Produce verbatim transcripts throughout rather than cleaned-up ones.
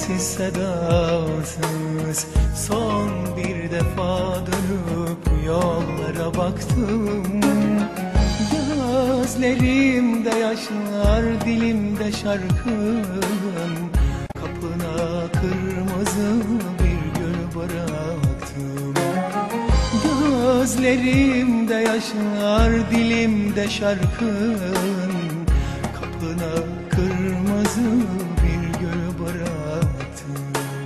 sessiz sedasız son bir defa dönüp yollara baktım. Gözlerimde yaşlar, dilimde şarkım, kapına kırmızı bir gül bıraktım. Gözlerimde yaşlar, dilimde şarkın, kapına kırmızı bir gül bıraktım.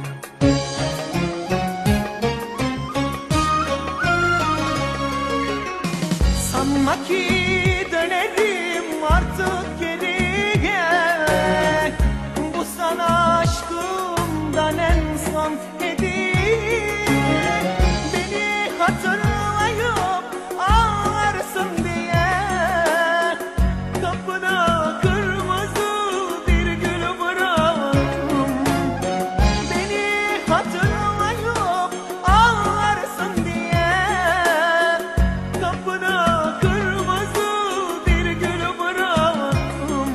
Sanma ki dönerim artık geriye, bu sana aşkımdan en son hediye. Beni hatırlayıp ağlarsın diye kapına kırmızı bir gül bıraktım. Beni hatırlayıp ağlarsın diye kapına kırmızı bir gül bıraktım.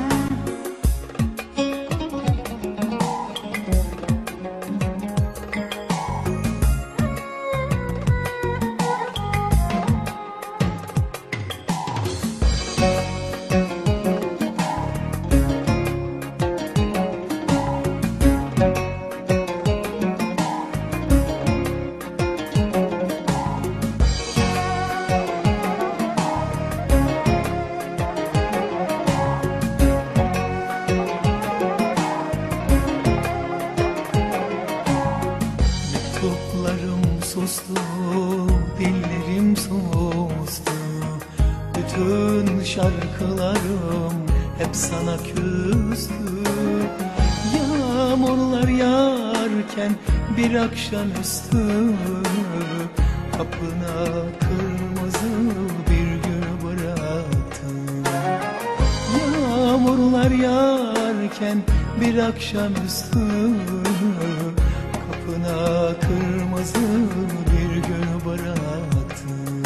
Mektuplarım sustu, dillerim sustu, bütün şarkılarım hep sana küstü. Yağmurlar yağarken bir akşamüstü kapına kırmızı bir gül bıraktım. Yağmurlar yağarken bir akşamüstü kapına kırmızı bir gül bıraktım.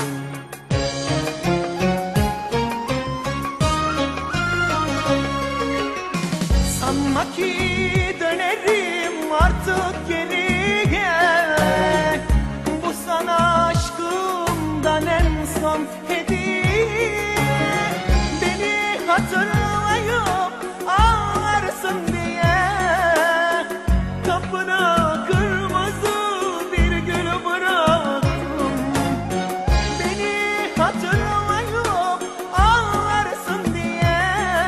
Sanma ki dönerim artık geriye, bu sana aşkımdan en son hediye. Beni hatırlayıp ağlarsın diye kapına kırmızı bir gül bıraktım. Beni hatırlayıp ağlarsın diye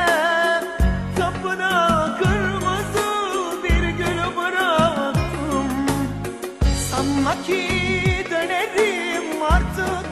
kapına kırmızı bir gül bıraktım. Sanma ki dönerim artık